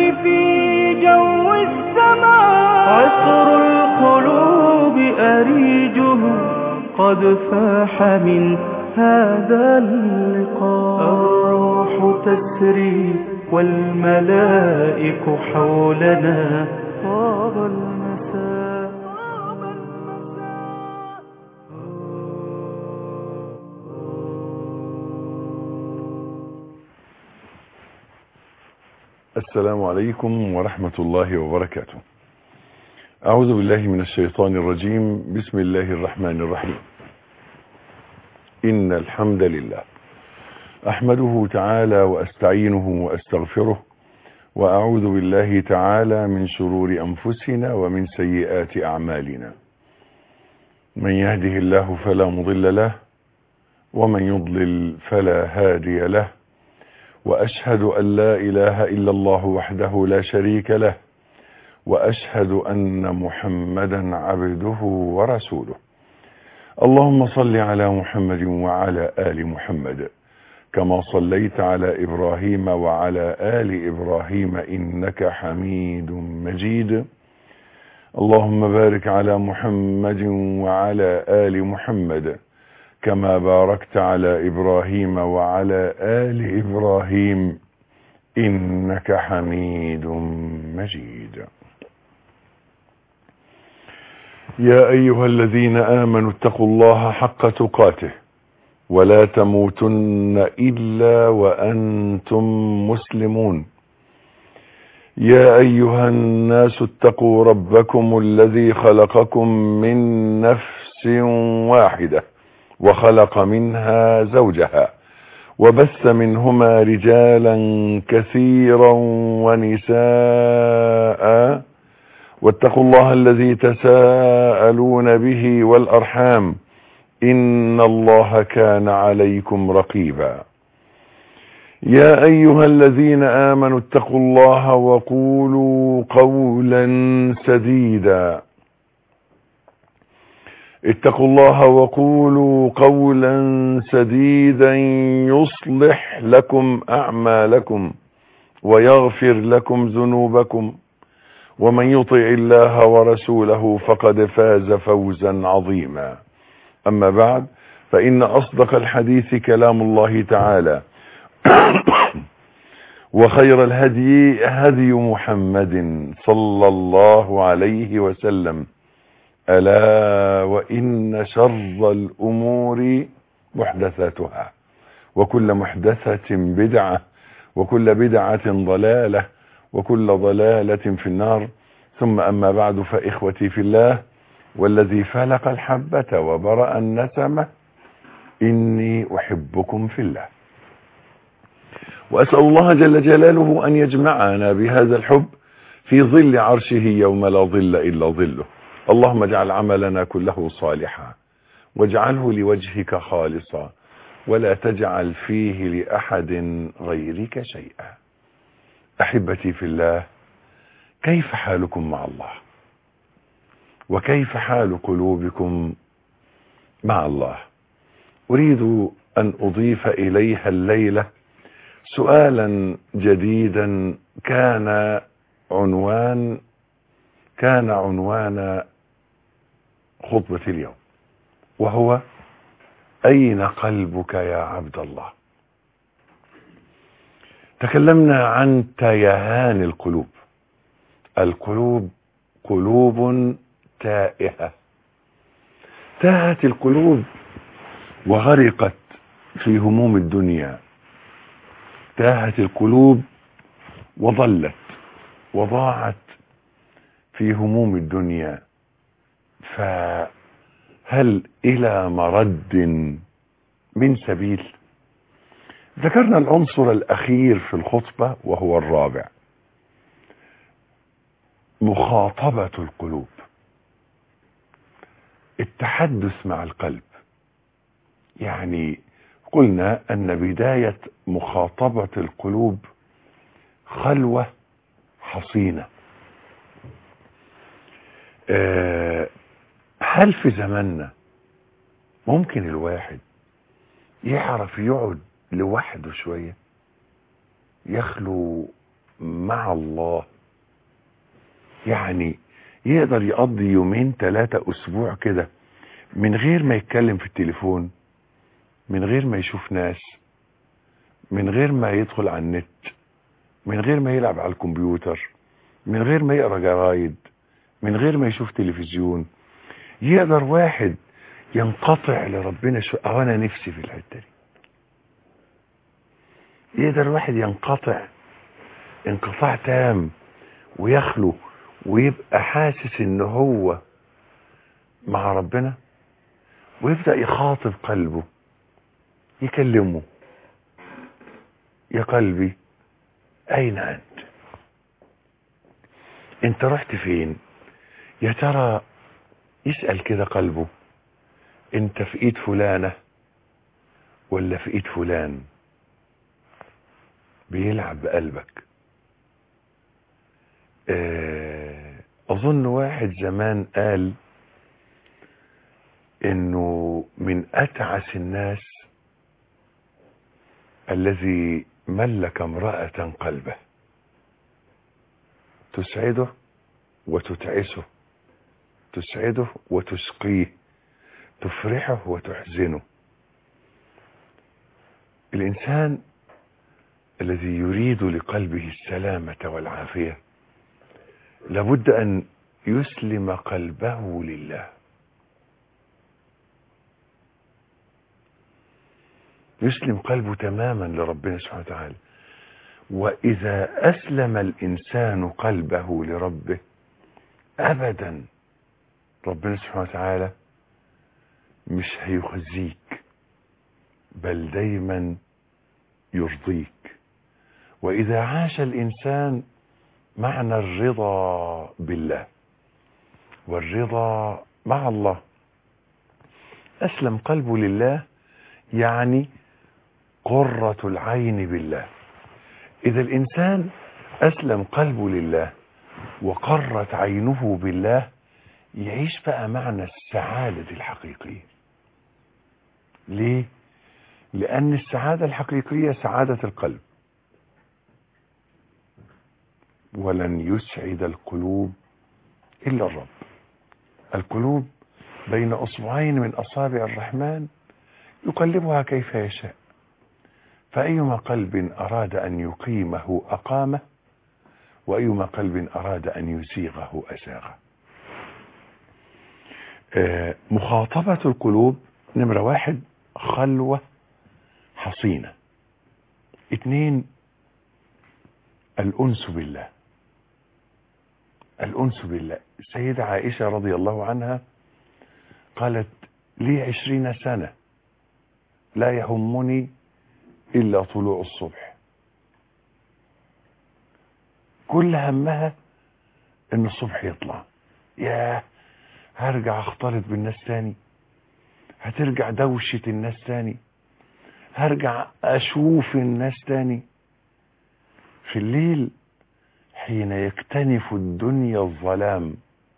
في جو السماء. عطر القلوب أريجه قد فاح من هذا اللقاء. الروح تسري والملائك حولنا. طاب المساء. السلام عليكم ورحمة الله وبركاته. أعوذ بالله من الشيطان الرجيم. بسم الله الرحمن الرحيم. إن الحمد لله أحمده تعالى وأستعينه وأستغفره، وأعوذ بالله تعالى من شرور أنفسنا ومن سيئات أعمالنا. من يهده الله فلا مضل له، ومن يضلل فلا هادي له، وأشهد أن لا إله إلا الله وحده لا شريك له، وأشهد أن محمدا عبده ورسوله. اللهم صل على محمد وعلى آل محمد كما صليت على إبراهيم وعلى آل إبراهيم إنك حميد مجيد. اللهم بارك على محمد وعلى آل محمد كما باركت على إبراهيم وعلى آل إبراهيم إنك حميد مجيد. يا أيها الذين آمنوا اتقوا الله حق تقاته ولا تموتن إلا وأنتم مسلمون. يا أيها الناس اتقوا ربكم الذي خلقكم من نفس واحدة وخلق منها زوجها وبث منهما رجالا كثيرا ونساء، واتقوا الله الذي تساءلون به والأرحام إن الله كان عليكم رقيبا. يا أيها الذين آمنوا اتقوا الله وقولوا قولا سديدا. اتقوا الله وقولوا قولا سديدا يصلح لكم أعمالكم ويغفر لكم ذنوبكم، ومن يطع الله ورسوله فقد فاز فوزا عظيما. أما بعد، فإن أصدق الحديث كلام الله تعالى، وخير الهدي هدي محمد صلى الله عليه وسلم. ألا وإن شر الأمور محدثاتها، وكل محدثة بدعة، وكل بدعة ضلالة، وكل ضلالة في النار. ثم أما بعد، فإخوتي في الله، والذي فلق الحبة وبرأ النسمة، إني أحبكم في الله، وأسأل الله جل جلاله أن يجمعنا بهذا الحب في ظل عرشه يوم لا ظل إلا ظله. اللهم اجعل عملنا كله صالحا، واجعله لوجهك خالصا، ولا تجعل فيه لأحد غيرك شيئا. أحبتي في الله، كيف حالكم مع الله؟ وكيف حال قلوبكم مع الله؟ أريد أن أضيف إليها الليلة سؤالا جديدا كان عنوان خطبة اليوم، وهو: أين قلبك يا عبد الله؟ تكلمنا عن تيهان القلوب. القلوب قلوب تائهة، تاهت القلوب وغرقت في هموم الدنيا، تاهت القلوب وضلت وضاعت في هموم الدنيا. فهل إلى مرد من سبيل؟ ذكرنا العنصر الأخير في الخطبة وهو الرابع: مخاطبة القلوب، التحدث مع القلب. يعني قلنا أن بداية مخاطبة القلوب خلوة حصينة. هل في زماننا ممكن الواحد يعرف يقعد لوحده شوية، يخلو مع الله. يعني يقدر يقضي 2 3 أسبوع كده من غير ما يتكلم في التليفون، من غير ما يشوف ناس، من غير ما يدخل على النت، من غير ما يلعب على الكمبيوتر، من غير ما يقرأ جرايد، من غير ما يشوف تلفزيون. يقدر واحد ينقطع لربنا أو أنا نفسي في الحتة دي. يقدر واحد ينقطع انقطاع تام ويخلو ويبقى حاسس ان هو مع ربنا، ويبدأ يخاطب قلبه، يكلمه: يا قلبي اين انت؟ انت رحت فين؟ يا ترى يسأل كده قلبه: انت في ايد فلانة ولا في ايد فلان؟ بيلعب بقلبك. اظن واحد زمان قال انه من اتعس الناس الذي ملك امرأة قلبه، تسعده وتتعسه، تسعده وتسقيه، تفرحه وتحزنه. الانسان الذي يريد لقلبه السلامة والعافية لابد ان يسلم قلبه لله، يسلم قلبه تماما لربنا سبحانه وتعالى. واذا اسلم الانسان قلبه لربه ابدا ربنا سبحانه وتعالى مش هيخزيك، بل دايما يرضيك. واذا عاش الانسان معنى الرضا بالله والرضا مع الله، اسلم قلبه لله يعني قرة العين بالله. اذا الانسان اسلم قلبه لله وقرت عينه بالله يعيش بقى معنى السعادة الحقيقية. ليه؟ لان السعادة الحقيقية سعادة القلب، ولن يسعد القلوب الا الرب. القلوب بين اصبعين من اصابع الرحمن يقلبها كيف يشاء، فايما قلب اراد ان يقيمه اقامه، وايما قلب اراد ان يزيغه ازاغه. مخاطبة القلوب: نمرة 1 خلوة حصينة. 2 الأنس بالله. الأنس بالله. السيدة عائشة رضي الله عنها قالت: لي 20 سنة لا يهمني إلا طلوع الصبح. كل همها إن الصبح يطلع. ياه، هرجع اختلط بالناس تاني، هترجع دوشة الناس تاني، هرجع اشوف الناس تاني. في الليل حين يكتنف الدنيا الظلام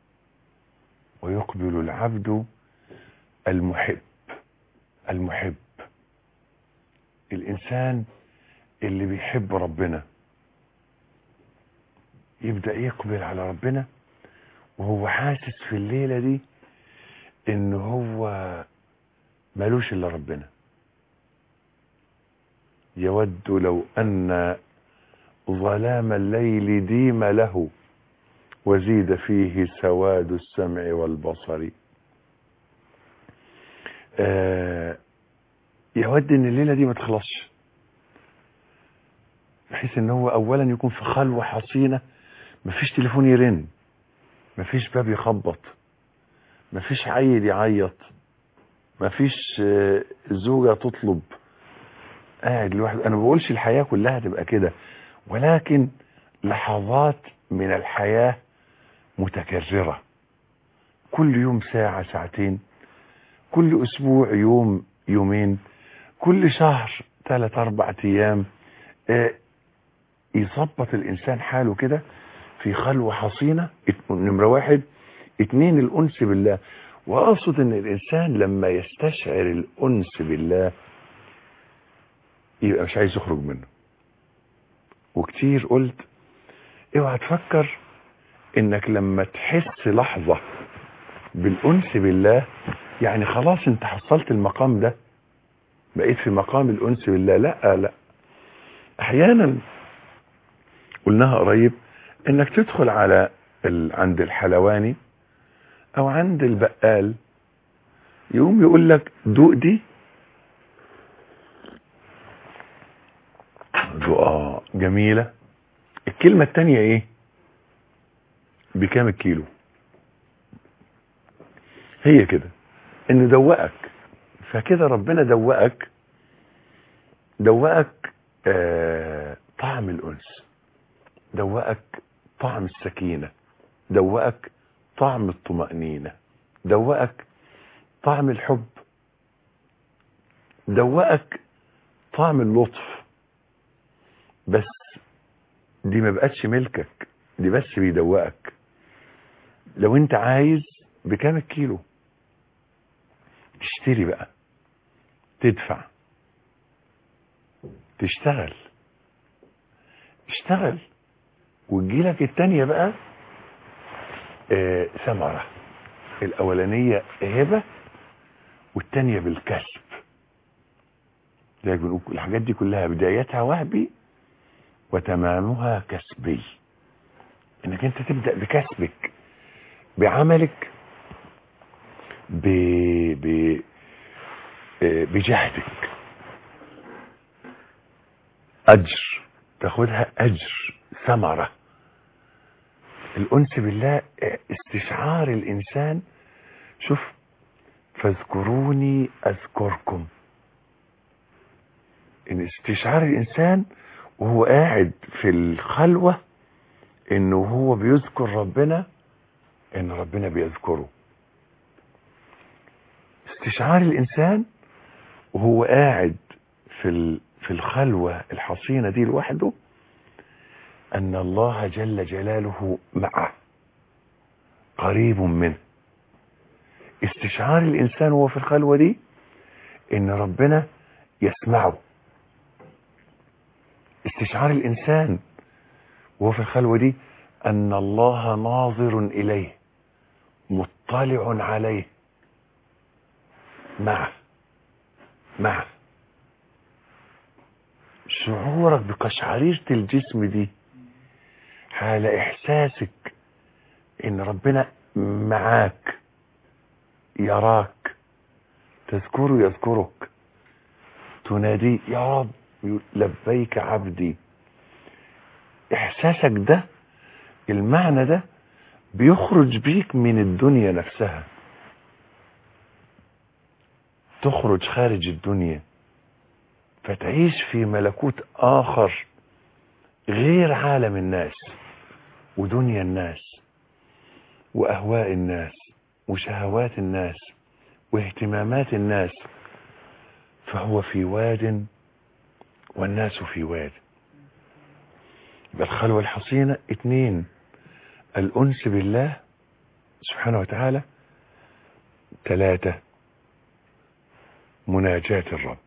ويقبل العبد المحب. المحب الانسان اللي بيحب ربنا يبدأ يقبل على ربنا وهو حاسس في الليلة دي ان هو مالوش الا ربنا. يود لو ان ظلام الليل ديم له وزيد فيه سواد السمع والبصر. يود ان الليلة دي ما تخلصش، بحيث ان هو اولا يكون في خلوة حصينة، مفيش تليفون يرن، مفيش باب يخبط، مفيش عيل يعيط، مفيش زوجة تطلب، قاعد لوحده. انا ما بقولش الحياة كلها تبقى كده، ولكن لحظات من الحياة متكررة، كل يوم ساعة ساعتين، كل اسبوع يوم يومين، كل شهر 3 4 ايام. يظبط الانسان حاله كده في خلوة حصينة. نمرة 1. 2 الانس بالله. واقصد ان الانسان لما يستشعر الانس بالله يبقى مش عايز يخرج منه. وكتير قلت اوعى تفكر انك لما تحس لحظة بالانس بالله يعني خلاص انت حصلت المقام ده، بقيت في مقام الانس بالله. لا لا، احيانا قلناها قريب انك تدخل على عند الحلواني او عند البقال، يقوم يقول لك دوق دي، دوقها جميلة. الكلمة التانية ايه؟ بكام الكيلو؟ هي كده، انه دوقك. فكده ربنا دوقك طعم الانس، دوقك طعم السكينة، دوقك طعم الطمأنينة، دوقك طعم الحب، دوقك طعم اللطف. بس دي ما بقتش ملكك، دي بس بيدوقك. لو انت عايز بكام الكيلو تشتري بقى، تدفع، تشتغل وتجيلك التانية بقى ثمرة. الاولانية هبة والتانية بالكسب. زي بنقول الحاجات دي كلها بدايتها وهبي وتمامها كسبي، انك انت تبدأ بكسبك، بعملك، بجهدك، اجر، تاخدها اجر، ثمرة. الانس بالله استشعار الانسان. شوف، فاذكروني اذكركم. ان استشعار الانسان وهو قاعد في الخلوة انه هو بيذكر ربنا، ان ربنا بيذكره. استشعار الانسان وهو قاعد في الخلوة الحصينة دي لوحده، ان الله جل جلاله معه، قريب منه. استشعار الانسان وهو في الخلوة دي ان ربنا يسمعه. استشعار الانسان وهو في الخلوة دي ان الله ناظر اليه، مطلع عليه، معه. شعورك بقشعريرة الجسم دي حال احساسك ان ربنا معاك، يراك، تذكره يذكرك، تناديه يا رب لبيك عبدي. احساسك ده، المعنى ده بيخرج بيك من الدنيا نفسها، تخرج خارج الدنيا فتعيش في ملكوت آخر غير عالم الناس ودنيا الناس وأهواء الناس وشهوات الناس واهتمامات الناس. فهو في واد والناس في واد. الخلوة الحصينة 2، الأنس بالله سبحانه وتعالى. 3، مناجاة الرب.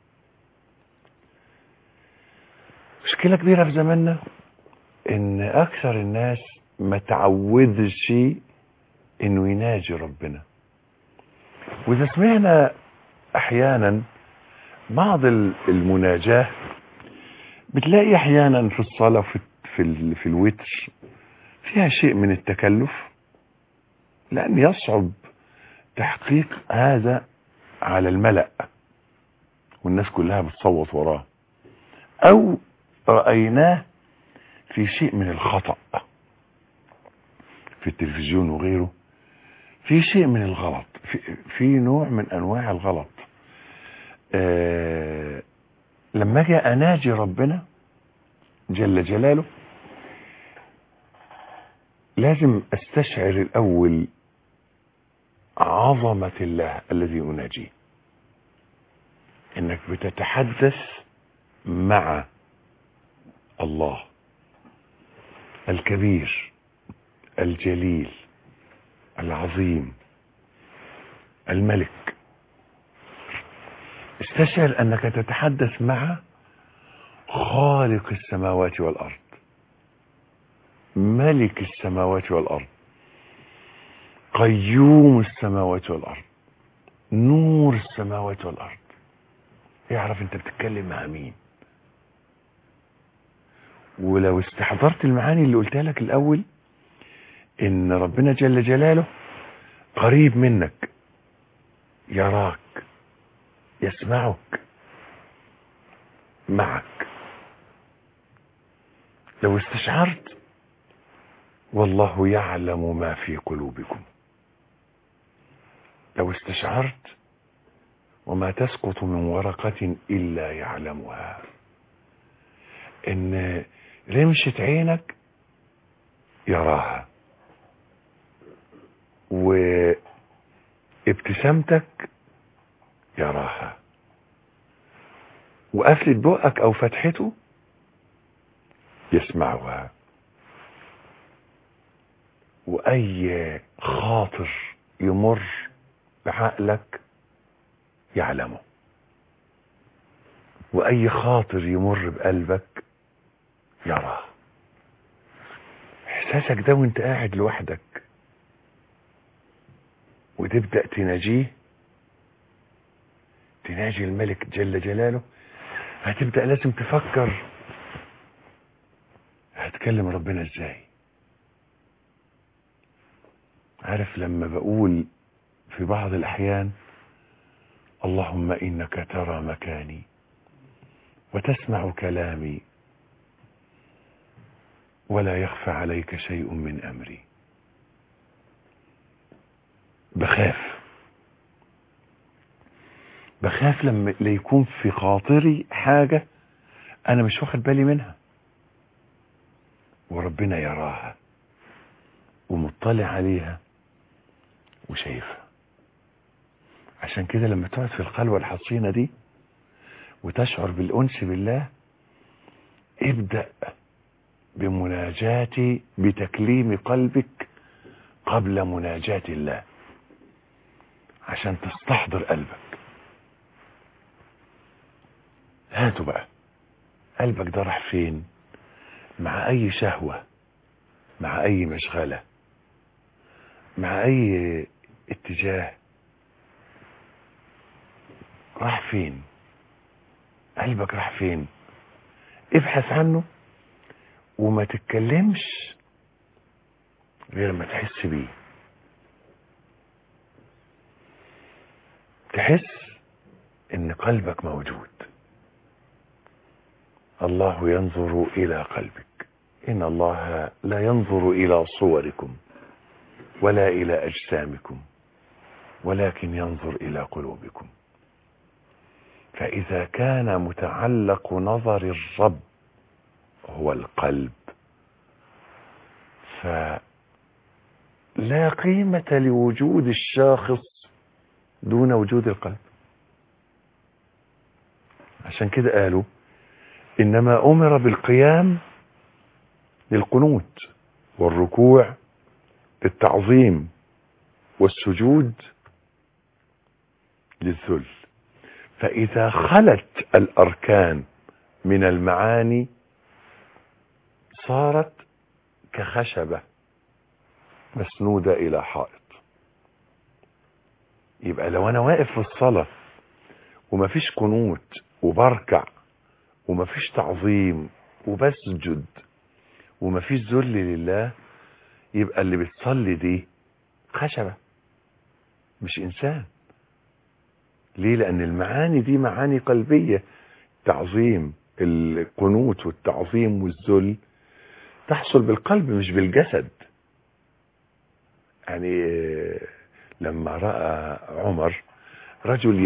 مشكلة كبيرة في زماننا ان اكثر الناس ما تعودش انه يناجي ربنا. واذا سمعنا احيانا بعض المناجاة، بتلاقي احيانا في الصلاة في الوتر فيها شيء من التكلف، لان يصعب تحقيق هذا على الملأ والناس كلها بتصوت وراه، او رأيناه في شيء من الخطأ في التلفزيون وغيره، في شيء من الغلط، في نوع من انواع الغلط. لما اجي اناجي ربنا جل جلاله لازم استشعر الاول عظمة الله الذي اناجيه. انك بتتحدث مع الله الكبير الجليل العظيم الملك. استشعر انك تتحدث مع خالق السماوات والارض، ملك السماوات والأرض، قيوم السماوات والأرض، نور السماوات والأرض. اعرف انت بتتكلم مع مين. ولو استحضرت المعاني اللي قلتها لك الأول، ان ربنا جل جلاله قريب منك، يراك، يسمعك، معك. لو استشعرت والله يعلم ما في قلوبكم، لو استشعرت وما تسقط من ورقة إلا يعلمها، إن رمشة عينك يراها، وابتسامتك يراها، وقفلة بقك أو فتحته يسمعها، وأي خاطر يمر بعقلك يعلمه، وأي خاطر يمر بقلبك يراه. إحساسك ده وانت قاعد لوحدك وتبدأ تناجيه، تناجي الملك جل جلاله، هتبدأ لازم تفكر هتكلم ربنا ازاي. عارف لما بقول في بعض الأحيان اللهم إنك ترى مكاني وتسمع كلامي ولا يخفى عليك شيء من أمري، بخاف لما يكون في خاطري حاجة أنا مش واخد بالي منها وربنا يراها ومطلع عليها وشايفها. عشان كده لما تقعد في الخلوة الحصينة دي وتشعر بالأنس بالله، ابدأ بمناجاتي، بتكليم قلبك قبل مناجاة الله، عشان تستحضر قلبك. هاتوا بقى قلبك ده راح فين؟ مع أي شهوة، مع أي مشغلة، مع أي اتجاه، راح فين؟ قلبك راح فين؟ ابحث عنه وما تتكلمش غير ما تحس بيه. تحس ان قلبك موجود. الله ينظر الى قلبك، ان الله لا ينظر الى صوركم ولا الى اجسامكم ولكن ينظر الى قلوبكم. فاذا كان متعلق نظر الرب هو القلب، فلا قيمة لوجود الشاخص دون وجود القلب. عشان كده قالوا إنما أمر بالقيام للقنوت والركوع للتعظيم والسجود للذل. فإذا خلت الأركان من المعاني صارت كخشبة مسنودة إلى حائط. يبقى لو أنا واقف في الصلاة ومفيش قنوت وبركع ومفيش تعظيم وبسجد ومفيش ذل لله، يبقى اللي بتصلي دي خشبة مش إنسان. ليه؟ لأن المعاني دي معاني قلبية. تعظيم، القنوت والتعظيم والذل تحصل بالقلب مش بالجسد. يعني لما رأى عمر رجل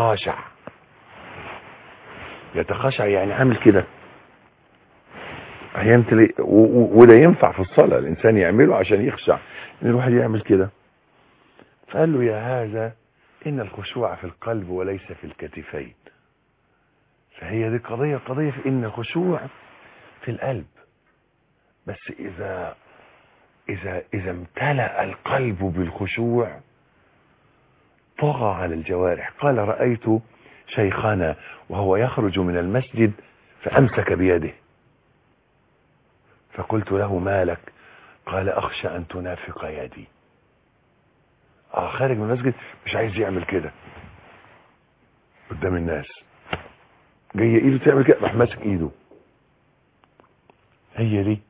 يتخاشع يعني عامل كده احيانا، وده ينفع في الصلاة الانسان يعمله عشان يخشع، ان الواحد يعمل كده. فقال له يا هذا ان الخشوع في القلب وليس في الكتفين. فهي دي قضية في ان الخشوع في القلب، بس اذا امتلأ القلب بالخشوع طغى على الجوارح. قال رأيت شيخنا وهو يخرج من المسجد فأمسك بيده فقلت له مالك؟ قال اخشى ان تنافق يدي. خارج من المسجد مش عايز يعمل كده قدام الناس، جايه ايده تعمل كده راح ماسك ايده. هي دي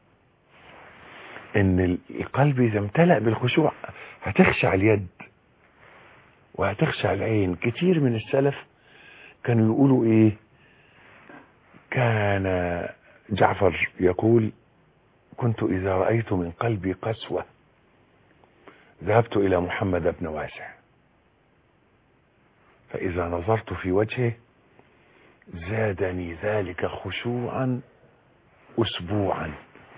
ان القلب اذا امتلأ بالخشوع هتخشع اليد وهتخشع العين. كتير من السلف كانوا يقولوا ايه، كان جعفر يقول كنت اذا رأيت من قلبي قسوة ذهبت الى محمد بن واسع فاذا نظرت في وجهه زادني ذلك خشوعا اسبوعا.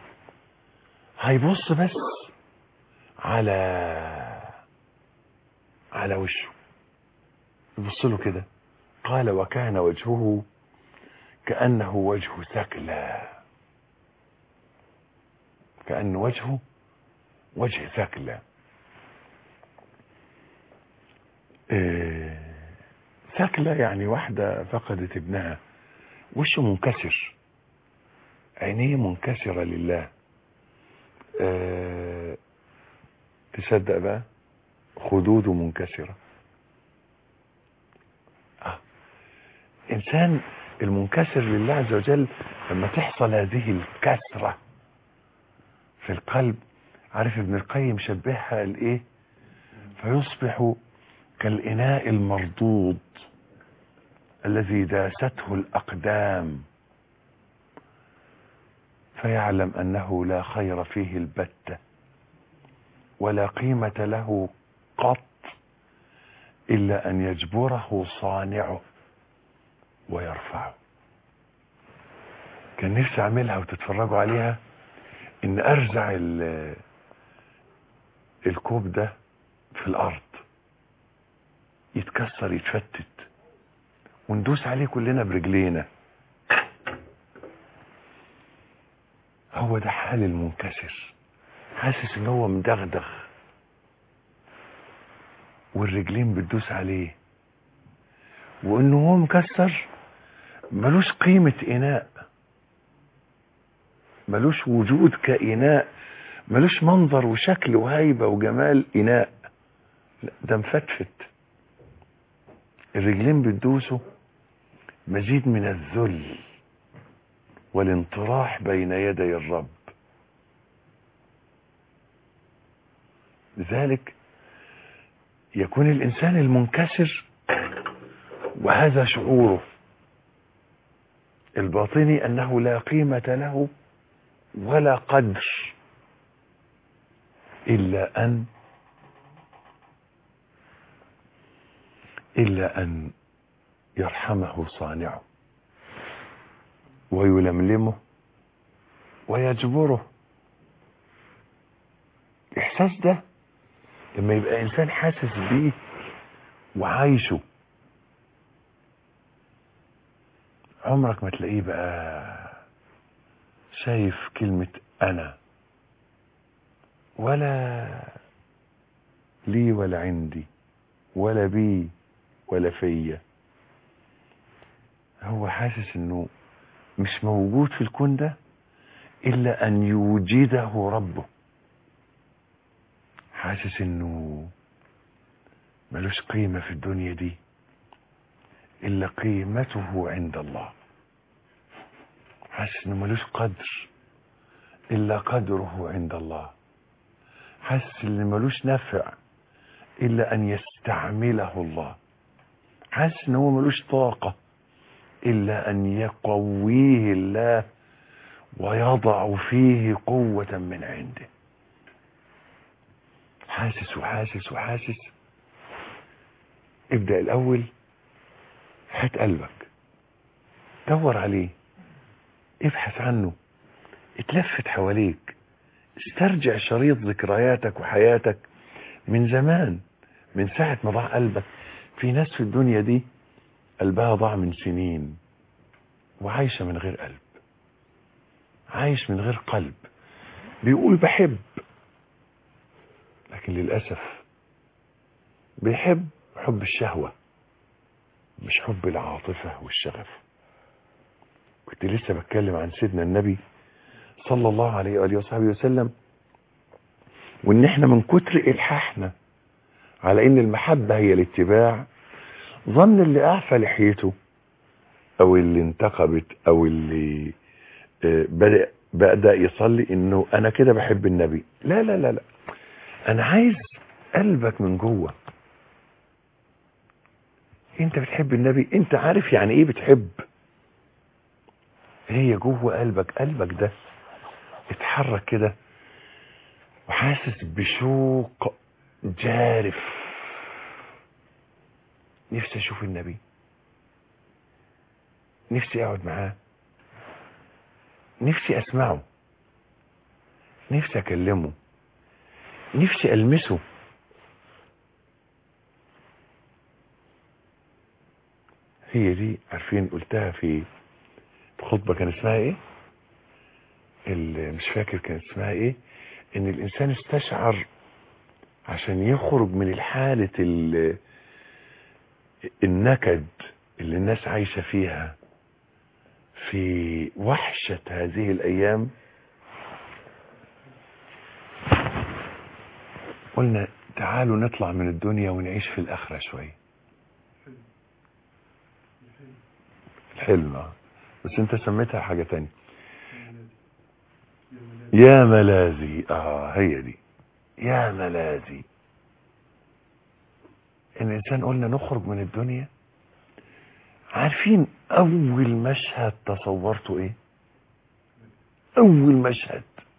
هيبص بس على وشه، يبص له كده. قال وكان وجهه كأنه وجه ثكلى، كأن وجهه وجه ثكلى. ثكلى يعني واحدة فقدت ابنها، وشه منكسر، عينيه منكسرة لله. تصدق بقى خدوده منكسرة. إنسان المنكسر لله عز وجل لما تحصل هذه الكسرة في القلب، عارف ابن القيم شبهها الإيه؟ فيصبح كالإناء المردود الذي داسته الأقدام فيعلم أنه لا خير فيه البتة ولا قيمة له قط إلا أن يجبره صانعه ويرفعه. كان نفسي أعملها وتتفرجوا عليها، إن أرزع الكوب ده في الأرض يتكسر يتفتت وندوس عليه كلنا برجلينا. هو ده حال المنكسر، حاسس ان هو مدغدغ والرجلين بتدوس عليه، وانه هو مكسر ملوش قيمة اناء، ملوش وجود كإناء، ملوش منظر وشكل وهيبة وجمال اناء، لا ده مفتفت. الرجلين بتدوسه مزيد من الذل والانطراح بين يدي الرب. لذلك يكون الإنسان المنكسر وهذا شعوره الباطني أنه لا قيمة له ولا قدر إلا أن يرحمه صانعه ويلملمه ويجبره. الإحساس ده لما يبقى إنسان حاسس بيه وعايشه، عمرك ما تلاقيه بقى شايف كلمة أنا ولا لي ولا عندي ولا بي ولا فيا. هو حاسس انه مش موجود في الكون ده الا ان يوجده ربه، حاسس انه ملوش قيمة في الدنيا دي الا قيمته عند الله، حاسس انه ملوش قدر الا قدره عند الله، حاسس انه ملوش نفع الا ان يستعمله الله، حاسس انه ملوش طاقة الا ان يقويه الله ويضع فيه قوة من عنده. حاسس وحاسس وحاسس. ابدأ الاول، هات قلبك دور عليه، ابحث عنه، اتلفت حواليك، استرجع شريط ذكرياتك وحياتك من زمان، من ساعة ما ضاع قلبك. في ناس في الدنيا دي قلبها ضاع من سنين وعايشة من غير قلب، عايش من غير قلب، بيقول بحب لكن للأسف بيحب حب الشهوة مش حب العاطفة والشغف. كنت لسه بتكلم عن سيدنا النبي صلى الله عليه وآله وصحبه وسلم وان احنا من كتر الحاحنا على ان المحبة هي الاتباع، ظن اللي اعفى لحيته او اللي انتقبت او اللي بدأ يصلي انه انا كده بحب النبي. لا لا لا لا، انا عايز قلبك من جوه. انت بتحب النبي، انت عارف يعني ايه بتحب. هي جوه قلبك ده اتحرك كده وحاسس بشوق جارف. نفسي اشوف النبي، نفسي اقعد معاه، نفسي اسمعه، نفسي اكلمه، نفسي المسه. هي دي، عارفين قلتها في خطبة كان اسمها ايه، اللي مش فاكر كان اسمها ايه، ان الانسان استشعر عشان يخرج من الحالة النكد اللي الناس عايشة فيها في وحشة هذه الايام. قلنا تعالوا نطلع من الدنيا ونعيش في الاخرة شوية. الحلم، بس انت سميتها حاجة تانية. يا ملاذي، هي دي، يا ملاذي. الانسان قلنا نخرج من الدنيا. عارفين اول مشهد تصورته ايه؟ اول مشهد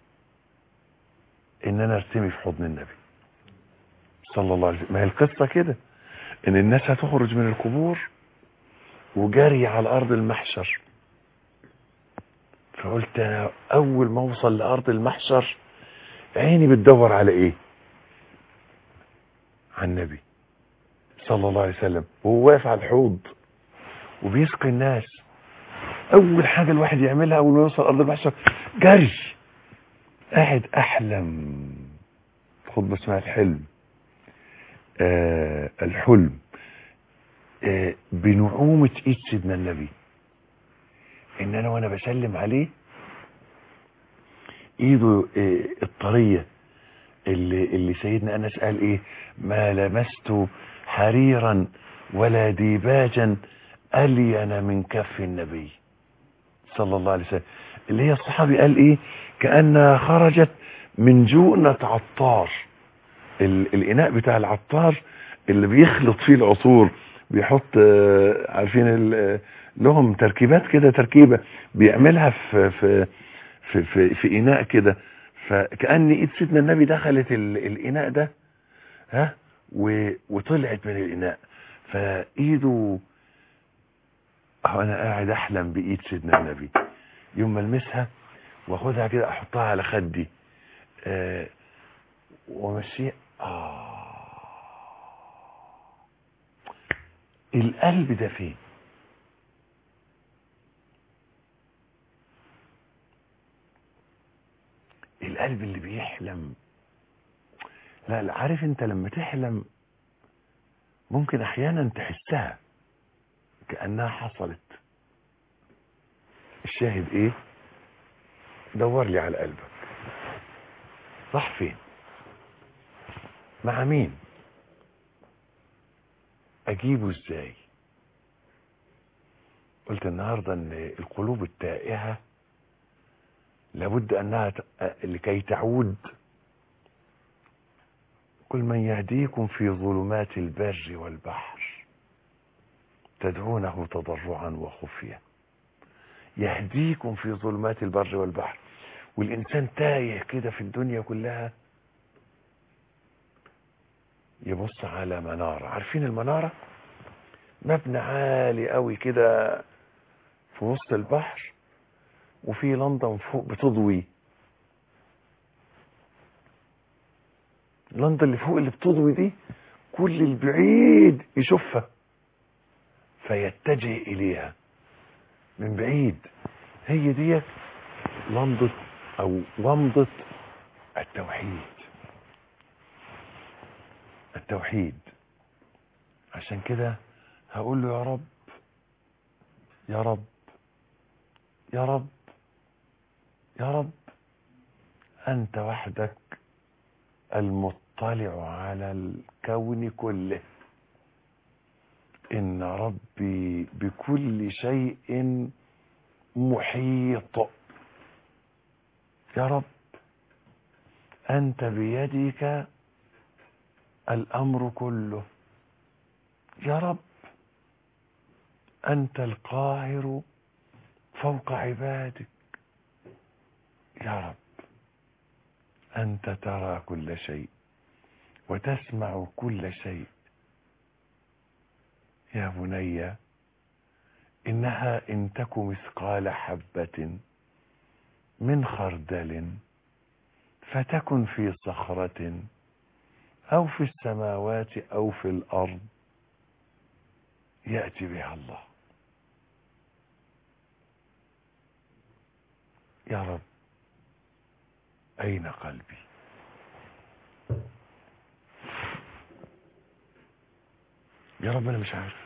ان انا ارتمي في حضن النبي صلى الله عليه وسلم. ما هي القصة كده، ان الناس هتخرج من القبور وجري على ارض المحشر. فقلت انا اول ما اوصل لارض المحشر عيني بتدور على ايه؟ على النبي صلى الله عليه وسلم وهو واقف على الحوض وبيسقي الناس. اول حاجة الواحد يعملها اول ما يوصل ارض المحشر جري، قاعد احلم. خطبة اسمها الحلم، الحلم، بنعومة ايد سيدنا النبي. ان انا وانا بسلم عليه ايده الطرية اللي سيدنا انس قال ايه، ما لمست حريرا ولا ديباجا الين من كف النبي صلى الله عليه وسلم. اللي هي الصحابي قال ايه، كأنها خرجت من جؤنة عطار. الاناء بتاع العطار اللي بيخلط فيه العطور، بيحط عارفين لهم تركيبات كده، تركيبة بيعملها في اناء كده. فكأن ايد سيدنا النبي دخلت الاناء ده، وطلعت من الاناء. فايده، انا قاعد احلم بايد سيدنا النبي، يوم ما المسها واخدها كده احطها على خدي ومشي. القلب ده فين؟ القلب اللي بيحلم. لا لا، عارف انت لما تحلم ممكن احيانا تحسها كأنها حصلت. الشاهد ايه؟ دور لي على قلبك، راح فين؟ مع مين؟ اجيبه ازاي؟ قلت النهاردة ان القلوب التائهة لابد انها لكي تعود. قل من يهديكم في ظلمات البر والبحر تدعونه تضرعا وخفيا. يهديكم في ظلمات البر والبحر. والإنسان تايه كده في الدنيا كلها، يبص على منارة. عارفين المنارة؟ مبنى عالي قوي كده في وسط البحر، وفي لندن فوق بتضوي. لندن اللي فوق اللي بتضوي دي كل البعيد يشوفها فيتجه إليها من بعيد. هي دي لمضة أو ومضة التوحيد. التوحيد. عشان كده هقول له يا رب، يا رب، يا رب، يا رب، أنت وحدك المطلع على الكون كله. إن ربي بكل شيء محيط. يا رب أنت بيدك الأمر كله. يا رب أنت القاهر فوق عبادك. يا رب أنت ترى كل شيء وتسمع كل شيء. يا بني إنها إن تك مثقال حبة من خردل فتكن في صخرة أو في السماوات أو في الأرض يأتي بها الله. يا رب أين قلبي؟ يا رب أنا مش عارف.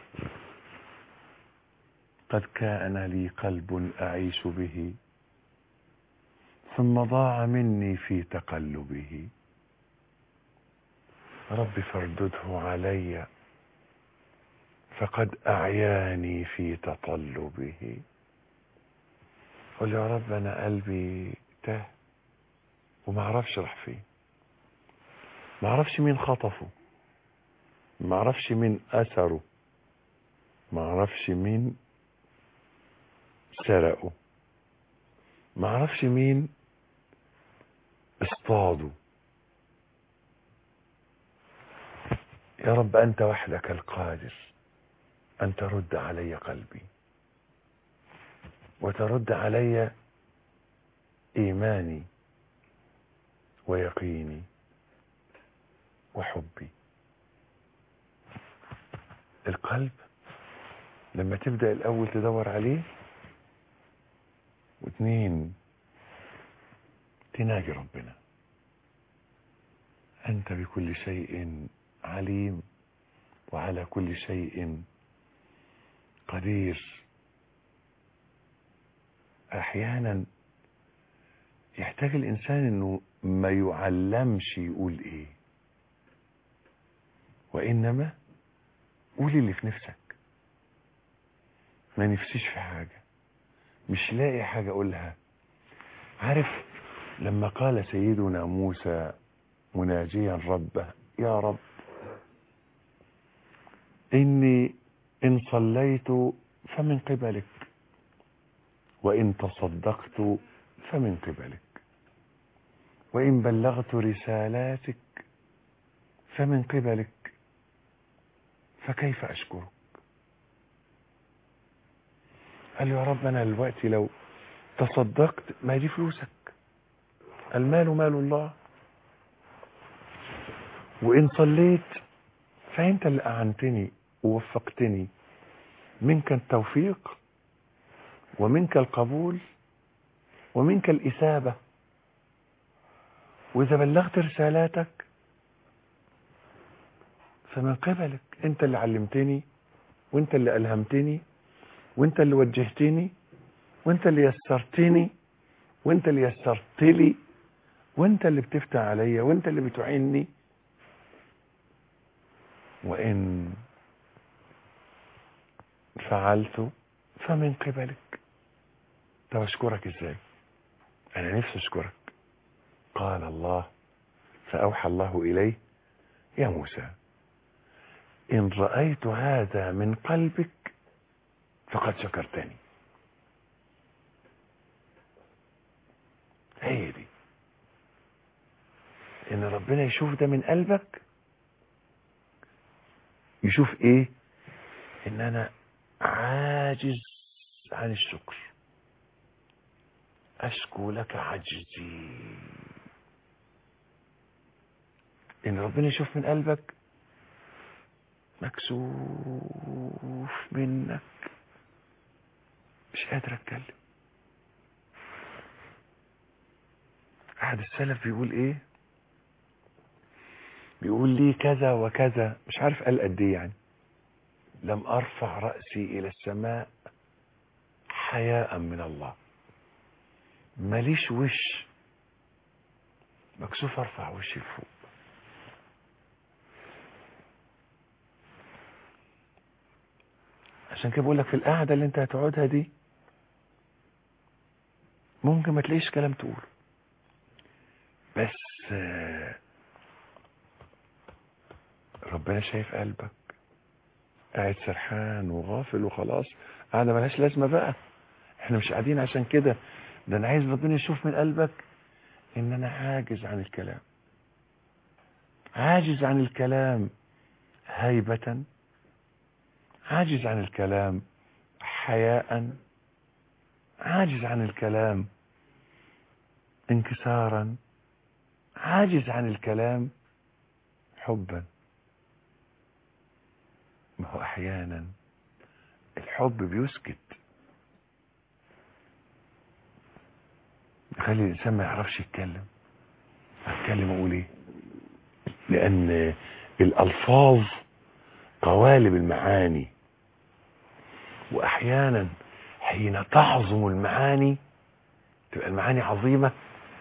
قد كان لي قلب أعيش به ثم ضاع مني في تقلبه. رب فاردده علي فقد أعياني في تطلبه. قل يا رب أنا قلبي تاه وما اعرفش راح فين. ما اعرفش مين خطفه، ما اعرفش مين أثره، ما اعرفش مين سرقه، ما اعرفش مين اصطاده. يا رب أنت وحدك القادر أن ترد علي قلبي وترد علي إيماني ويقيني وحبي. القلب لما تبدأ الأول تدور عليه، واثنين تناجي ربنا. أنت بكل شيء عليم وعلى كل شيء قدير. أحيانا يحتاج الإنسان إنه ما يعلمش يقول إيه، وإنما قول اللي في نفسك. ما نفسيش في حاجة، مش لاقي حاجة أقولها. عارف لما قال سيدنا موسى مناجيا ربه: يا رب إني إن صليت فمن قبلك، وإن تصدقت فمن قبلك، وإن بلغت رسالاتك فمن قبلك، فكيف أشكرك؟ قال له: يا رب أنا دلوقتي لو تصدقت، ما دي فلوسك، المال مال الله، وإن صليت فأنت اللي أعنتني ووفقتني، منك التوفيق ومنك القبول ومنك الإثابة، وإذا بلغت رسالاتك فمن قبلك، أنت اللي علمتني وأنت اللي ألهمتني وأنت اللي وجهتني وأنت اللي يسرتني وأنت اللي يسرت لي وأنت اللي بتفتح عليا وأنت اللي بتعيني. وإن فعلت فمن قبلك. طب أشكرك إزاي؟ أنا نفسي أشكرك. قال الله: فأوحى الله إليه: يا موسى إن رأيت هذا من قلبك فقد شكرتني. هي دي، إن ربنا يشوف ده من قلبك، يشوف إيه؟ إن أنا عاجز عن الشكر، أشكو لك عجزي. إن ربنا يشوف من قلبك مكسوف منك، مش قادر أتكلم. أحد السلف بيقول إيه؟ بيقول لي كذا وكذا، مش عارف قال قد إيه يعني، لم أرفع رأسي إلى السماء حياء من الله. ماليش وش، مكسوف أرفع وشي لفوق. عشان كده بقول لك في القعدة اللي انت هتقعدها دي ممكن ما تلاقيش كلام تقوله، بس ربنا شايف قلبك قاعد سرحان وغافل وخلاص، قاعدة ملهاش لازمة بقى. احنا مش قاعدين عشان كده، ده انا عايز ربنا يشوف من قلبك ان انا عاجز عن الكلام، عاجز عن الكلام هيبة، عاجز عن الكلام حياء، عاجز عن الكلام انكسارا، عاجز عن الكلام حبا. ما هو احيانا الحب بيسكت، يخلي الانسان ما يعرفش يتكلم. هتكلم اقول ايه؟ لان الالفاظ قوالب المعاني، واحيانا حين تعظم المعاني تبقى المعاني عظيمة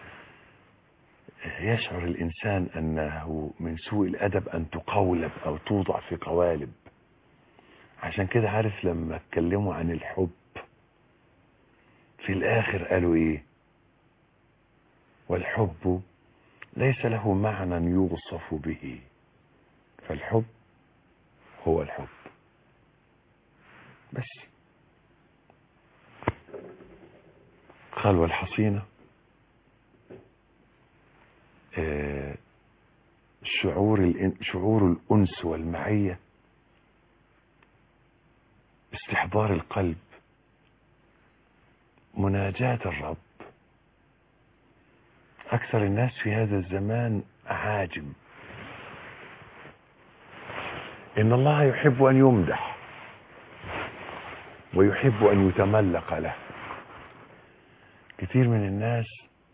يشعر الانسان انه من سوء الادب ان تقولب او توضع في قوالب. عشان كده عارف لما اتكلموا عن الحب في الاخر قالوا ايه؟ والحب ليس له معنى يوصف به، فالحب هو الحب بس. خلوة الحصينة، شعور الأنس والمعية، استحضار القلب، مناجاة الرب. أكثر الناس في هذا الزمان عاجم. إن الله يحب أن يمدح ويحب أن يتملق له. كثير من الناس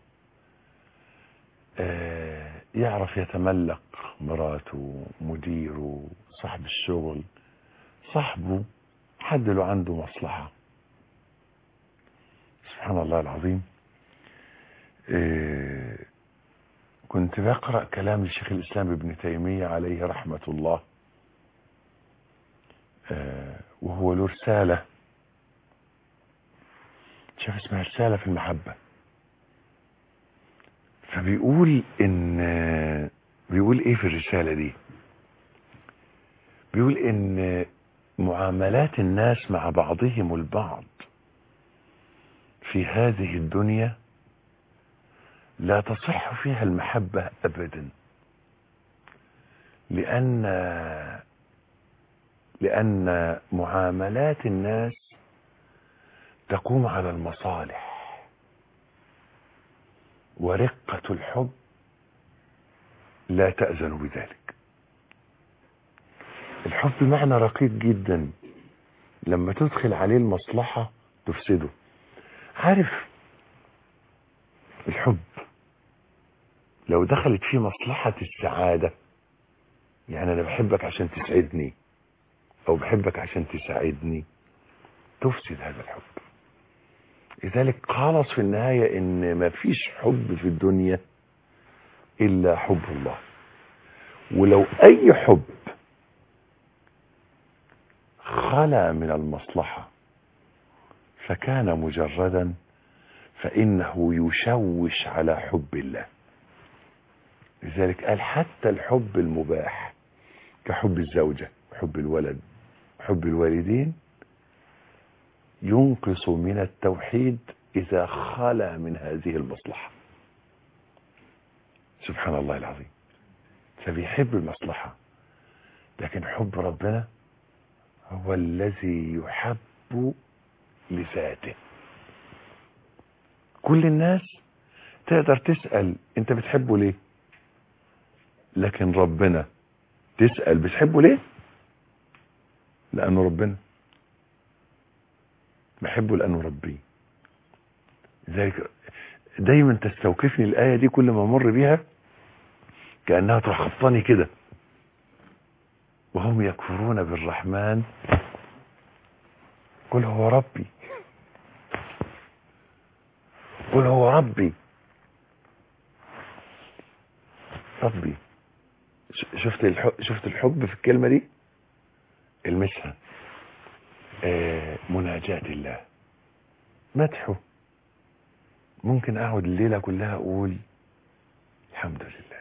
يعرف يتملق مراته، مديره، صاحب الشغل، صاحبه، حد له عنده مصلحة. سبحان الله العظيم. كنت بقرأ كلام لشيخ الإسلام ابن تيمية عليه رحمة الله، وهو له رسالة شاف اسمها رسالة في المحبة. فبيقول بيقول ايه في الرسالة دي؟ بيقول ان معاملات الناس مع بعضهم البعض في هذه الدنيا لا تصح فيها المحبة ابدا، لان معاملات الناس تقوم على المصالح، ورقة الحب لا تأذن بذلك. الحب بمعنى رقيق جدا، لما تدخل عليه المصلحة تفسده. عارف الحب لو دخلت فيه مصلحة السعادة، يعني أنا بحبك عشان تسعدني أو بحبك عشان تساعدني، تفسد هذا الحب. لذلك خلص في النهاية إن ما فيش حب في الدنيا إلا حب الله. ولو أي حب خلا من المصلحة فكان مجردا فإنه يشوش على حب الله. لذلك قال حتى الحب المباح كحب الزوجة وحب الولد وحب الوالدين ينقص من التوحيد إذا خلا من هذه المصلحة. سبحان الله العظيم. فبيحب المصلحة، لكن حب ربنا هو الذي يحب لذاته. كل الناس تقدر تسأل انت بتحبه ليه، لكن ربنا تسأل بتحبه ليه؟ لأنه ربنا، بحبه لأنه ربي. لذلك دايما تستوقفني الآية دي كل ما أمر بيها كأنها تروح خبطاني كده. وهم يكفرون بالرحمن قل هو ربي، قل هو ربي. ربي. شفت الحب في الكلمة دي؟ المسها. مناجاة الله، مدحه. ممكن اقعد الليلة كلها اقول الحمد لله،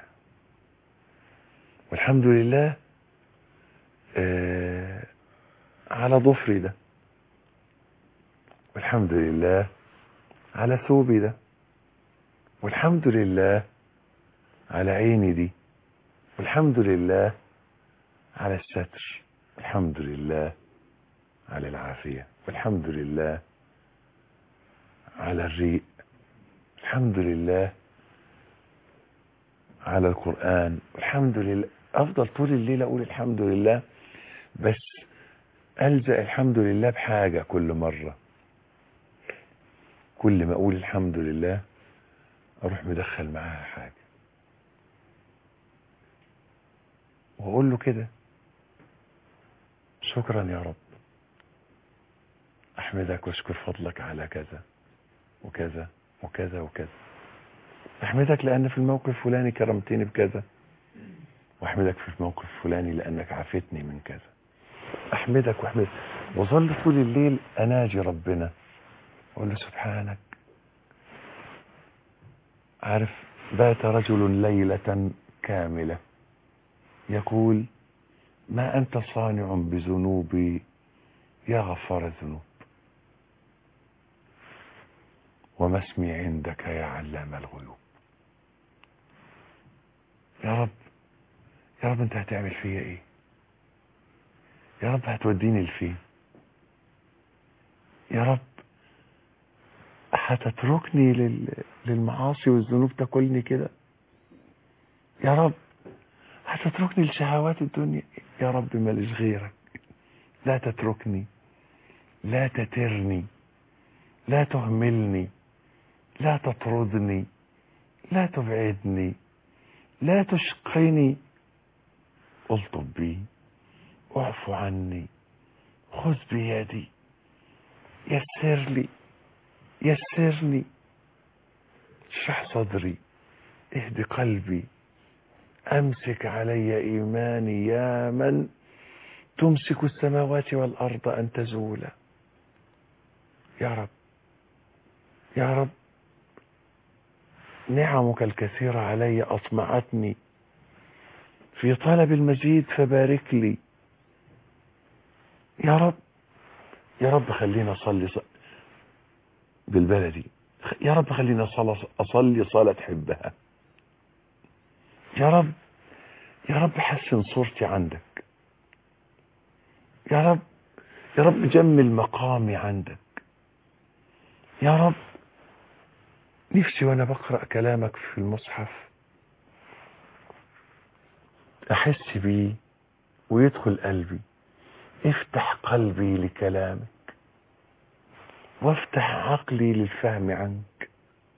والحمد لله على ضفري ده، والحمد لله على ثوبي ده، والحمد لله على عيني دي، والحمد لله على الستر، والحمد لله على العافية، والحمد لله على الريق، الحمد لله على القرآن، والحمد لله. أفضل طول الليل أقول الحمد لله، بس ألزق الحمد لله بحاجة كل مرة. كل ما أقول الحمد لله أروح مدخل معاها حاجة وأقول له كده: شكرا يا رب، أحمدك واشكر فضلك على كذا وكذا وكذا وكذا. أحمدك لأن في الموقف الفلاني كرمتني بكذا، وأحمدك في الموقف الفلاني لأنك عافتني من كذا. أحمدك وأحمدك، وظل طول الليل أناجي ربنا أقول له سبحانك. عارف، بات رجل ليلة كاملة يقول: ما أنت صانع بذنوبي يا غفار الذنوب، وما اسمي عندك يا علام الغيوب. يا رب، يا رب انت هتعمل فيا ايه؟ يا رب هتوديني لفين؟ يا رب هتتركني للمعاصي والذنوب تاكلني كده؟ يا رب هتتركني لشهوات الدنيا؟ يا رب ماليش غيرك، لا تتركني، لا تترني، لا تهملني، لا تطردني، لا تبعدني، لا تشقني. الطف بي، اعف عني، خذ بيدي، يسر لي، يسرني، اشرح صدري، اهد قلبي، امسك علي ايماني يا من تمسك السماوات والارض ان تزولا. يا رب، يا رب، نعمك الكثيرة علي اطمعتني في طلب المزيد فبارك لي. يا رب، يا رب خلينا اصلي بالبلدي، يا رب خلينا اصلي صلاة تحبها. يا رب، يا رب حسن صورتي عندك. يا رب، يا رب جمل مقامي عندك. يا رب نفسي وانا بقرأ كلامك في المصحف احس بيه ويدخل قلبي. افتح قلبي لكلامك، وافتح عقلي للفهم عنك،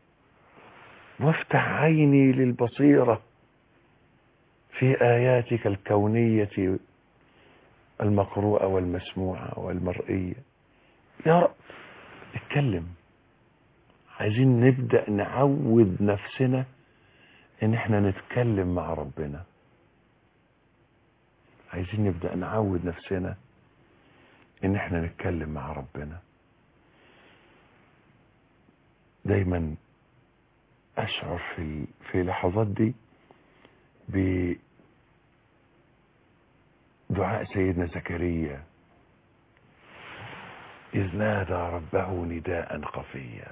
وافتح عيني للبصيرة في آياتك الكونية المقروءة والمسموعة والمرئية. يا رب اتكلم. عايزين نبدأ نعود نفسنا ان احنا نتكلم مع ربنا. عايزين نبدأ نعود نفسنا ان احنا نتكلم مع ربنا. دايما اشعر في لحظات دي بدعاء سيدنا زكريا إذ نادى ربه نداء خفيا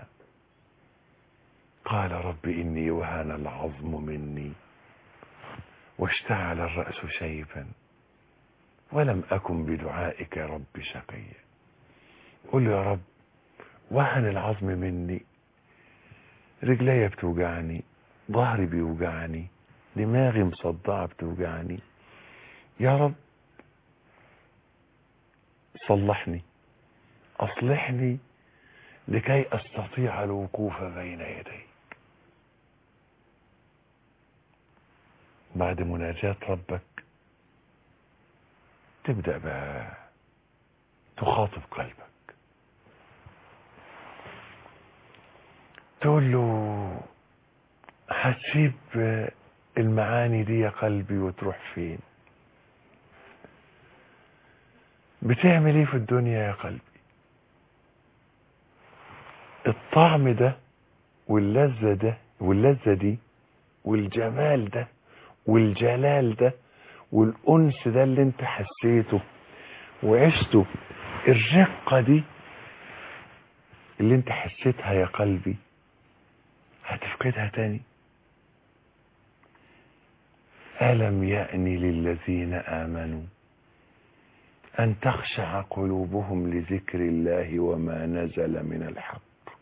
قال رب إني وهن العظم مني واشتعل الرأس شيبا ولم أكن بدعائك رب شقيا. قل يا رب، وهن العظم مني، رجلي بتوجعني، ظهري بيوجعني، دماغي مصدعة بتوجعني. يا رب صلحني، أصلحني لكي أستطيع الوقوف بين يديك. بعد مناجاة ربك تبدأ بقى تخاطب قلبك، تقول له هتسيب المعاني دي يا قلبي وتروح فين؟ بتعمل ايه في الدنيا يا قلبي؟ الطعم ده واللذة ده واللذة دي والجمال ده والجلال ده والأنس ده اللي انت حسيته وعشته، الرقة دي اللي انت حسيتها يا قلبي هتفقدها تاني؟ ألم يأن للذين آمنوا أن تخشع قلوبهم لذكر الله وما نزل من الحق.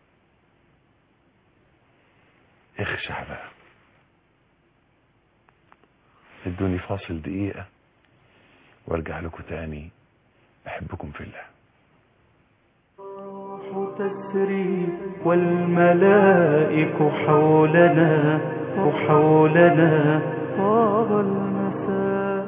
اخشع بقى. ادوني فاصل دقيقة وارجع لكم تاني. احبكم في الله. الروح تسري والملائك حولنا وحولنا طاب المساء.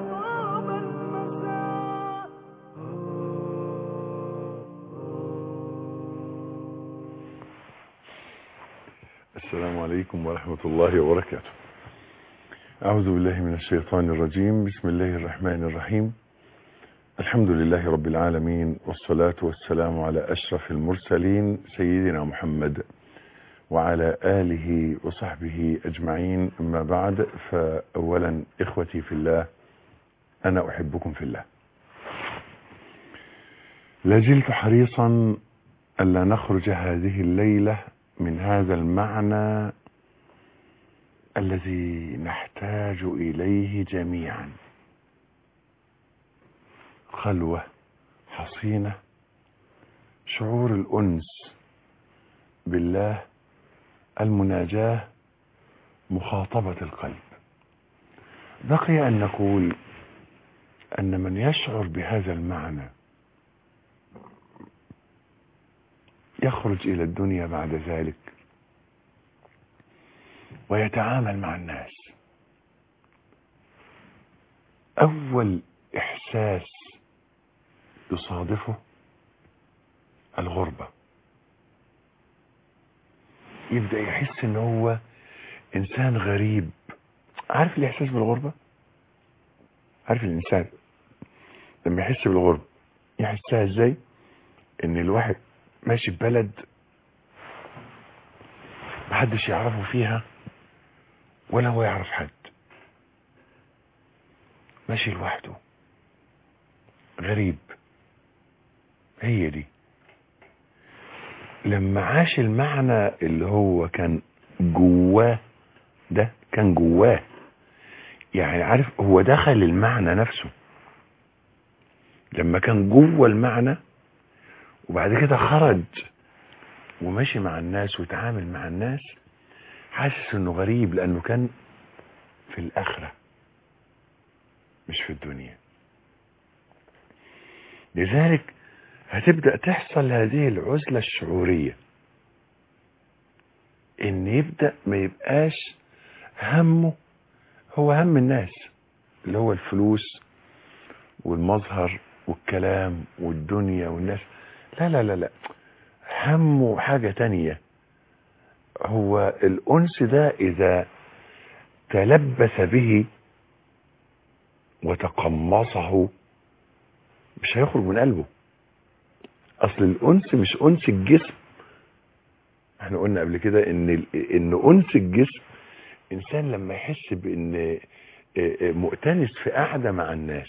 السلام عليكم ورحمة الله وبركاته. أعوذ بالله من الشيطان الرجيم. بسم الله الرحمن الرحيم. الحمد لله رب العالمين، والصلاة والسلام على أشرف المرسلين سيدنا محمد وعلى آله وصحبه أجمعين. أما بعد، فأولا إخوتي في الله، أنا أحبكم في الله. لازلت حريصا ألا نخرج هذه الليلة من هذا المعنى الذي نحتاج إليه جميعا: خلوة حصينة، شعور الأنس بالله، المناجاة، مخاطبة القلب. بقي أن نقول أن من يشعر بهذا المعنى يخرج إلى الدنيا بعد ذلك ويتعامل مع الناس. أول إحساس يصادفه الغربة. يبدأ يحس إن هو إنسان غريب. عارف الإحساس بالغربة؟ عارف الإنسان لما يحس بالغربة يحسها إزاي؟ إن الواحد ماشي ببلد محدش يعرفه فيها ولا هو يعرف حد، ماشي لوحده، غريب. هي دي لما عاش المعنى اللي هو كان جواه، ده كان جواه، يعني عارف هو دخل المعنى نفسه لما كان جوه المعنى، وبعد كده خرج وماشي مع الناس وتعامل مع الناس، حاسس انه غريب لانه كان في الاخرة مش في الدنيا. لذلك هتبدأ تحصل هذه العزلة الشعورية، ان يبدأ ما يبقاش همه هو هم الناس اللي هو الفلوس والمظهر والكلام والدنيا والناس. لا لا لا لا، همه حاجة تانية. هو الأنس ده إذا تلبس به وتقمصه مش هيخرج من قلبه. أصل الأنس مش أنس الجسم. احنا قلنا قبل كده إن أنس الجسم إنسان لما يحس بإن مؤتنس في قعدة مع الناس،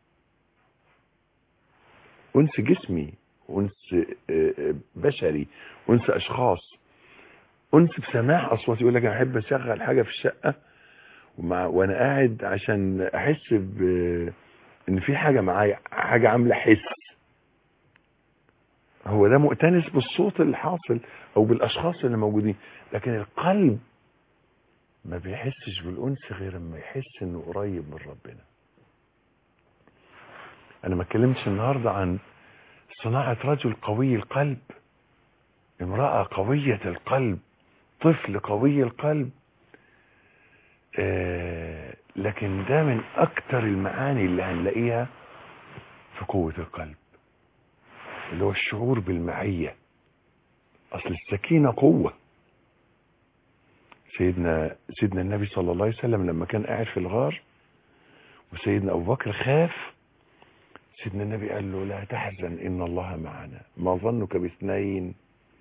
أنس جسمي، أنس بشري، أنس أشخاص، أنس بسماع أصوات. يقول لك أنا أحب أشغل حاجة في الشقة وأنا قاعد عشان أحس إن في حاجة معايا، حاجة عاملة حس. هو ده مؤتنس بالصوت اللي حاصل أو بالأشخاص اللي موجودين. لكن القلب ما بيحسش بالأنس غير لما يحس إنه قريب من ربنا. أنا ما اتكلمتش النهاردة عن صناعة رجل قوي القلب، امرأة قوية القلب، طفل قوي القلب. لكن ده من أكتر المعاني اللي هنلاقيها في قوة القلب، اللي هو الشعور بالمعية. أصل السكينة قوة. سيدنا النبي صلى الله عليه وسلم لما كان قاعد في الغار وسيدنا أبو بكر خاف، سيدنا النبي قال له لا تحزن إن الله معنا، ما ظنك باثنين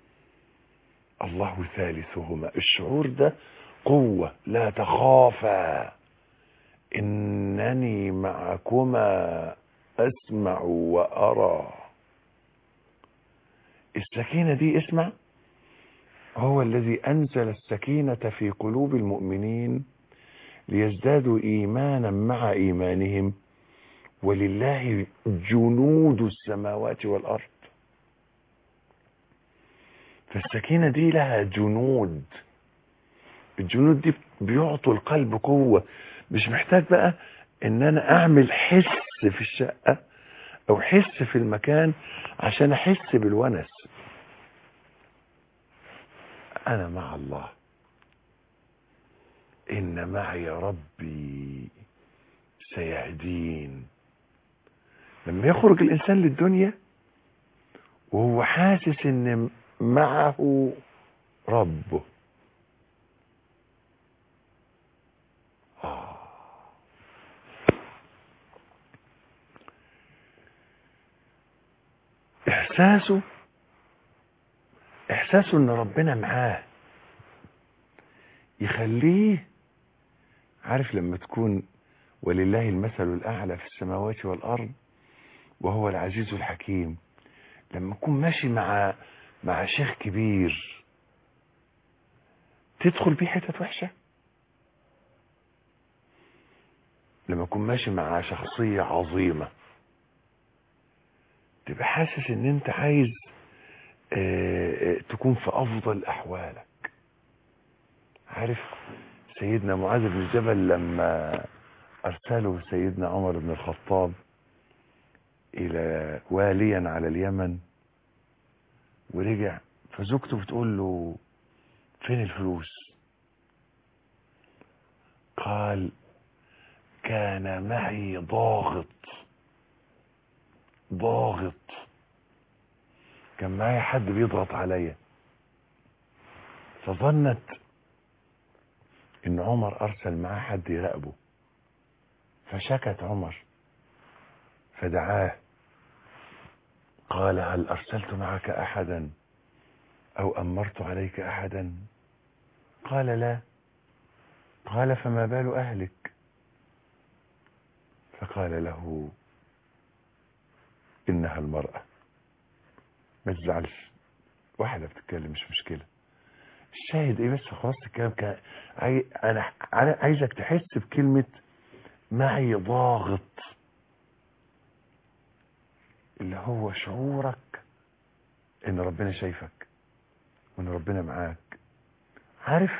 الله ثالثهما. الشعور ده قوة، لا تخافا إنني معكما أسمع وأرى. السكينة دي اسمع، هو الذي أنزل السكينة في قلوب المؤمنين ليزدادوا إيمانا مع إيمانهم، ولله جنود السماوات والأرض. فالسكينة دي لها جنود، الجنود دي بيعطوا القلب قوة. مش محتاج بقى ان انا اعمل حس في الشقة او حس في المكان عشان احس بالونس. انا مع الله، ان معي ربي سيهدين. لما يخرج الانسان للدنيا وهو حاسس ان معه ربه، احساسه ان ربنا معاه يخليه عارف. لما تكون ولله المثل الاعلى في السماوات والارض وهو العزيز الحكيم، لما تكون ماشي مع شيخ كبير تدخل بيه حتت وحشه، لما تكون ماشي مع شخصيه عظيمه تبقى حاسس ان انت عايز تكون في افضل احوالك. عارف سيدنا معاذ بن جبل لما ارسله سيدنا عمر بن الخطاب الى واليا على اليمن ورجع، فزوجته بتقول له فين الفلوس؟ قال كان معي ضاغط، كان معي حد بيضغط عليا، فظنت ان عمر ارسل معاه حد يراقبه، فشكت عمر فدعاه قال هل ارسلت معك احدا او امرت عليك احدا؟ قال لا. قال فما بال اهلك؟ فقال له انها المرأة، ما تزعلش، واحدة بتتكلم مش مشكلة. الشاهد ايه بس خلاص الكلام كان انا عايزك تحس بكلمة معي ضاغط، اللي هو شعورك ان ربنا شايفك وان ربنا معاك. عارف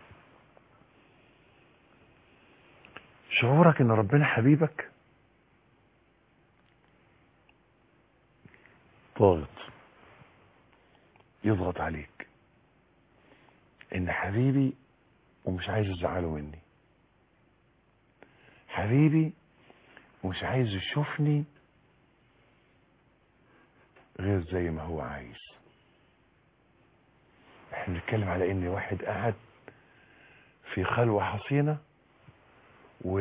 شعورك ان ربنا حبيبك ضاغط يضغط عليك، ان حبيبي ومش عايز يزعله مني، حبيبي ومش عايز يشوفني غير زي ما هو عايز. احنا بنتكلم على ان واحد قاعد في خلوة حصينة و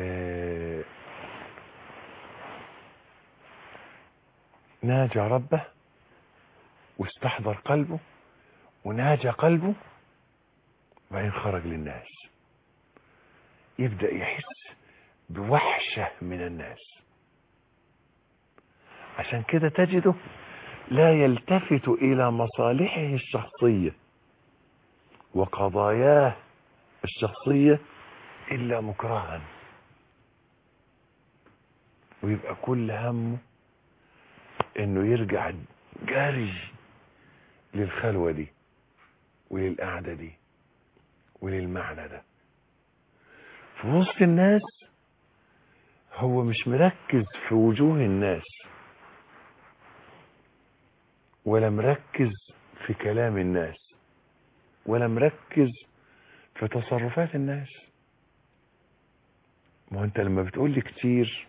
ناجى ربه واستحضر قلبه وناجى قلبه، وبعدين خرج للناس يبدأ يحس بوحشة من الناس. عشان كده تجده لا يلتفت إلى مصالحه الشخصية وقضاياه الشخصية إلا مكرها، ويبقى كل همه إنه يرجع جاري للخلوة دي وللقعدة دي وللمعنى ده في وسط الناس. هو مش مركز في وجوه الناس ولا مركز في كلام الناس ولا مركز في تصرفات الناس. ما انت لما بتقول لي كتير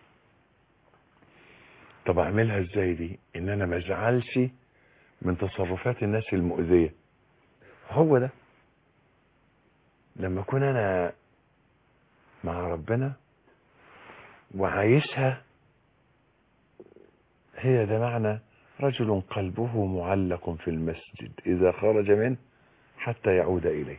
طب اعملها ازاي دي ان انا ما ازعلش من تصرفات الناس المؤذية؟ هو ده لما اكون انا مع ربنا وعايشها هي ده معنى رجل قلبه معلق في المسجد إذا خرج منه حتى يعود إليه.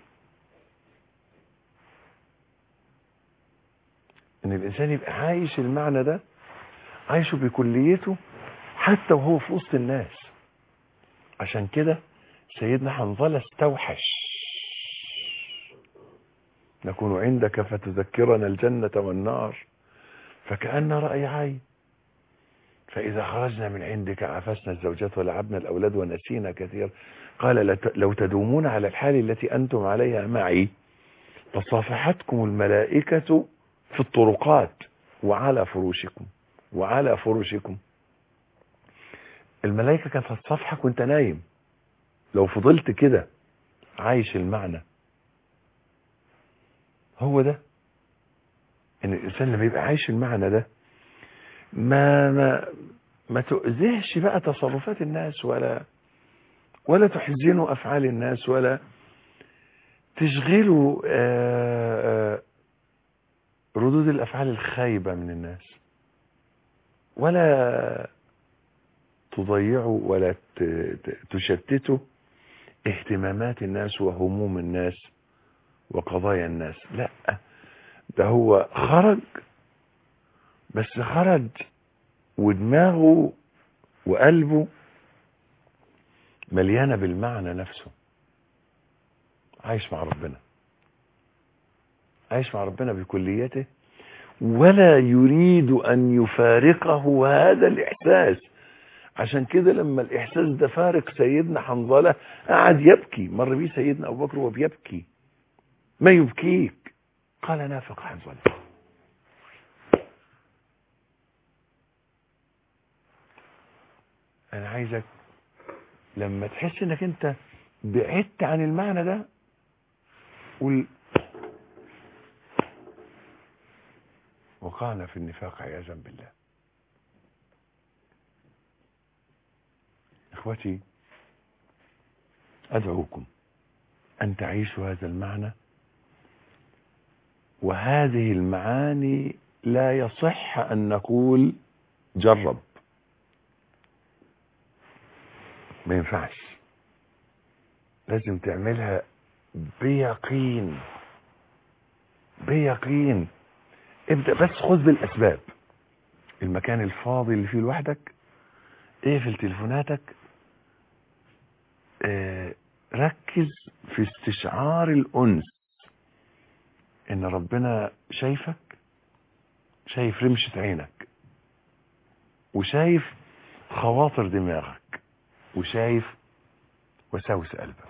إن الإنسان يبقى عايش المعنى ده، عايشه بكليته حتى وهو في وسط الناس. عشان كده سيدنا حنظلة استوحش: نكون عندك فتذكرنا الجنة والنار فكأن رأي عين، فإذا خرجنا من عندك عفسنا الزوجات ولعبنا الأولاد ونسينا كثير. قال: لو تدومون على الحال التي أنتم عليها معي فصافحتكم الملائكة في الطرقات وعلى فرشكم. الملائكة كانت هتصافحك وانت نايم لو فضلت كده عايش المعنى. هو ده ان الانسان لما يبقى عايش المعنى ده ما تؤذيهش بقى تصرفات الناس، ولا تحزنوا افعال الناس، ولا تشغلوا ردود الافعال الخايبة من الناس، ولا تضيعوا ولا تشتتوا اهتمامات الناس وهموم الناس وقضايا الناس. لا، ده هو خرج، بس خرج ودماغه وقلبه مليانة بالمعنى نفسه. عايش مع ربنا بكليته، ولا يريد أن يفارقه هذا الإحساس. عشان كده لما الإحساس ده فارق سيدنا حنظلة قعد يبكي. مر بيه سيدنا أبو بكر وبيبكي: ما يبكيك؟ قال: نافق حنظلة. أنا عايزك لما تحس إنك أنت بعدت عن المعنى ده قول: وقعنا في النفاق عياذا بالله. إخوتي، أدعوكم أن تعيشوا هذا المعنى، وهذه المعاني لا يصح أن نقول جرب، ما ينفعش، لازم تعملها بيقين. ابدأ بس، خذ بالأسباب. المكان الفاضي اللي فيه لوحدك، اقفل تليفوناتك، ركز في استشعار الأنس ان ربنا شايفك، شايف رمشة عينك، وشايف خواطر دماغك، وشايف وساوس قلبك.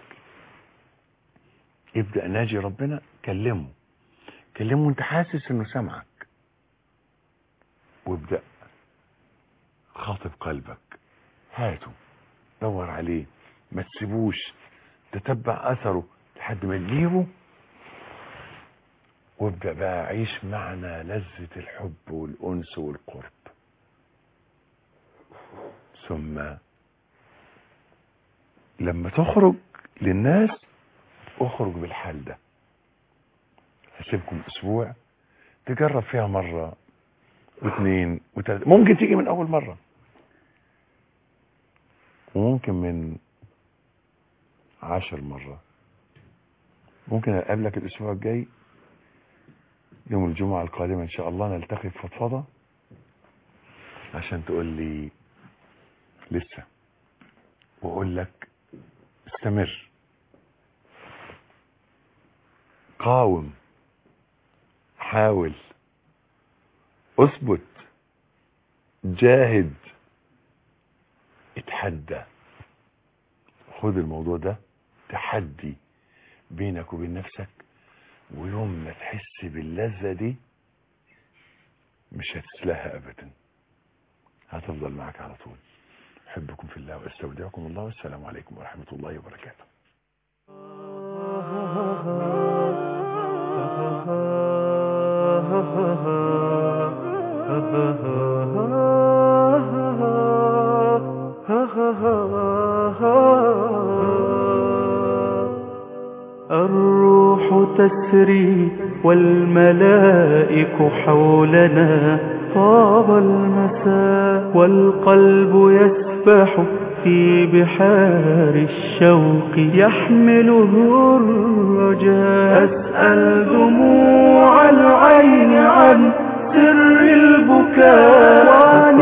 ابدأ ناجي ربنا، كلمه وانت حاسس انه سمعك، وابدأ خاطب قلبك، هاته، دور عليه، ما تسيبوش، تتبع اثره لحد ما تجيبه، وابدأ بقى عيش معنى لذة الحب والأنس والقرب. ثم لما تخرج للناس اخرج بالحال ده. هسيبكم اسبوع تجرب فيها مرة واثنين وثلاثة، ممكن تيجي من اول مرة، وممكن من 10 مرات. ممكن اقابلك الاسبوع الجاي يوم الجمعة القادمة ان شاء الله، نلتقي في فضفضة عشان تقول لي لسه، واقول لك استمر، قاوم، حاول، اثبت، جاهد، اتحدى. خد الموضوع ده تحدي بينك وبين نفسك، ويوم ما تحس باللذة دي مش هتسلاها ابدا، هتفضل معك على طول. احبكم في الله واستودعكم الله، والسلام عليكم ورحمة الله وبركاته. الروح تسري والملائك حولنا، طاب المساء. والقلب يسبح في بحار الشوق يحمله الرجاء. أسأل دموع العين عن سر البكاء وعن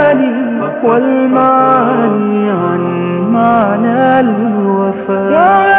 الأماني والمعاني عن معنى الوفاء.